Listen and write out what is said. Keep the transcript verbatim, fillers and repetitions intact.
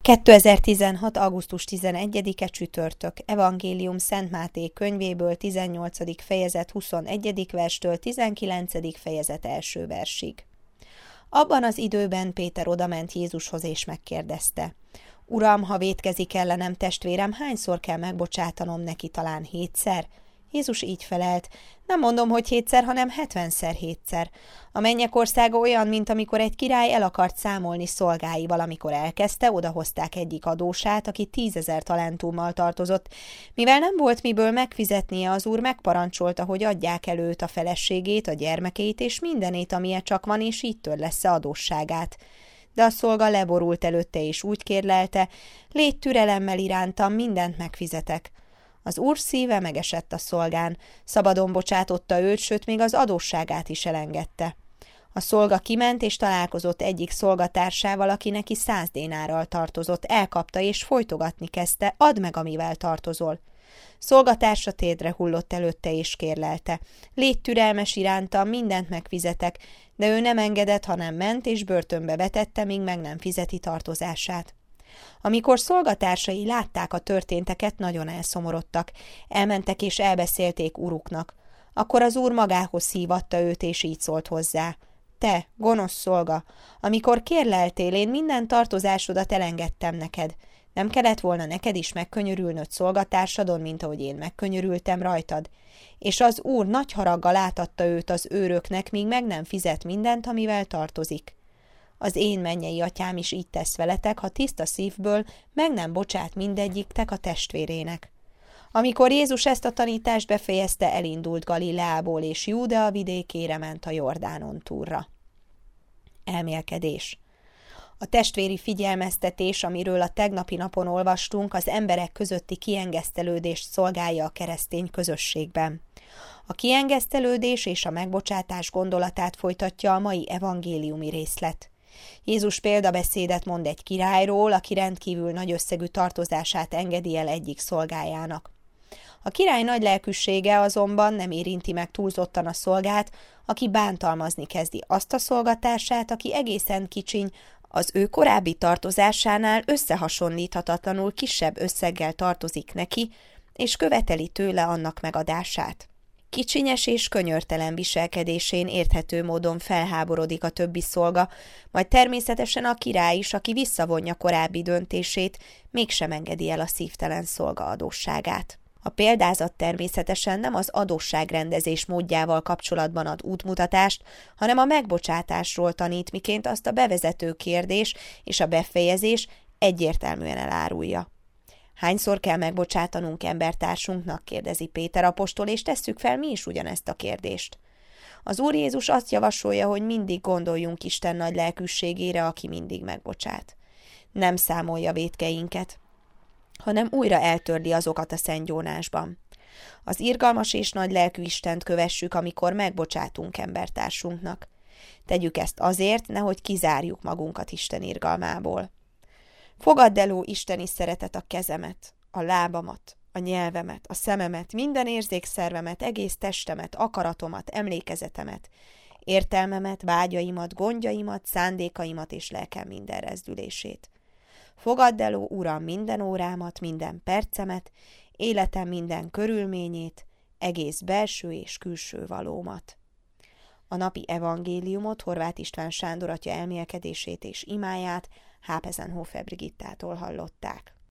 kétezer-tizenhat. augusztus tizenegyedike csütörtök. Evangélium Szent Máté könyvéből tizennyolcadik fejezet huszonegyedik verstől tizenkilencedik fejezet első versig. Abban az időben Péter odament Jézushoz és megkérdezte: Uram, ha vétkezik ellenem testvérem, hányszor kell megbocsátanom neki, talán hétszer? Jézus így felelt: nem mondom, hogy hétszer, hanem hetvenszer hétszer. A mennyek országa olyan, mint amikor egy király el akart számolni szolgáival, amikor elkezdte, odahozták egyik adósát, aki tízezer talentummal tartozott. Mivel nem volt miből megfizetnie, az úr megparancsolta, hogy adják el őt, a feleségét, a gyermekeit és mindenét, amilyen csak van, és így törlessze adósságát. De a szolga leborult előtte, és úgy kérlelte: légy türelemmel irántam, mindent megfizetek. Az úr szíve megesett a szolgán, szabadon bocsátotta őt, sőt még az adósságát is elengedte. A szolga kiment és találkozott egyik szolgatársával, aki neki száz dénárral tartozott, elkapta és folytogatni kezdte: add meg, amivel tartozol. Szolgatársa térdre hullott előtte és kérlelte: légy türelmes irántam, mindent megfizetek, de ő nem engedett, hanem ment és börtönbe vetette, míg meg nem fizeti tartozását. Amikor szolgatársai látták a történteket, nagyon elszomorodtak, elmentek és elbeszélték uruknak. Akkor az úr magához hívatta őt, és így szólt hozzá: te, gonosz szolga, amikor kérleltél, én minden tartozásodat elengedtem neked. Nem kellett volna neked is megkönyörülnöd szolgatársadon, mint ahogy én megkönyörültem rajtad? És az úr nagy haraggal átadta őt az őröknek, míg meg nem fizet mindent, amivel tartozik. Az én mennyei atyám is így tesz veletek, ha tiszta szívből meg nem bocsát mindegyiktek a testvérének. Amikor Jézus ezt a tanítást befejezte, elindult Galileából, és Júdea vidékére ment a Jordánon túlra. Elmélkedés. A testvéri figyelmeztetés, amiről a tegnapi napon olvastunk, az emberek közötti kiengesztelődést szolgálja a keresztény közösségben. A kiengesztelődés és a megbocsátás gondolatát folytatja a mai evangéliumi részlet. Jézus példabeszédet mond egy királyról, aki rendkívül nagy összegű tartozását engedi el egyik szolgájának. A király nagy lelkűsége azonban nem érinti meg túlzottan a szolgát, aki bántalmazni kezdi azt a szolgatársát, aki egészen kicsiny, az ő korábbi tartozásánál összehasonlíthatatlanul kisebb összeggel tartozik neki, és követeli tőle annak megadását. Kicsinyes és könyörtelen viselkedésén érthető módon felháborodik a többi szolga, majd természetesen a király is, aki visszavonja korábbi döntését, mégsem engedi el a szívtelen szolga adósságát. A példázat természetesen nem az adósságrendezés módjával kapcsolatban ad útmutatást, hanem a megbocsátásról tanít, miként azt a bevezető kérdés és a befejezés egyértelműen elárulja. Hányszor kell megbocsátanunk embertársunknak, kérdezi Péter apostol, és tesszük fel mi is ugyanezt a kérdést. Az Úr Jézus azt javasolja, hogy mindig gondoljunk Isten nagy lelkűségére, aki mindig megbocsát. Nem számolja vétkeinket, hanem újra eltörli azokat a szentgyónásban. Az irgalmas és nagy lelkű Istent kövessük, amikor megbocsátunk embertársunknak. Tegyük ezt azért, nehogy kizárjuk magunkat Isten irgalmából. Fogadd el, ó isteni szeretet, a kezemet, a lábamat, a nyelvemet, a szememet, minden érzékszervemet, egész testemet, akaratomat, emlékezetemet, értelmemet, vágyaimat, gondjaimat, szándékaimat és lelkem minden rezdülését. Fogadd el, ó Uram, minden órámat, minden percemet, életem minden körülményét, egész belső és külső valómat. A napi evangéliumot Horváth István Sándor atya elmélkedését és imáját Hápezenhofer Brigittától hallották.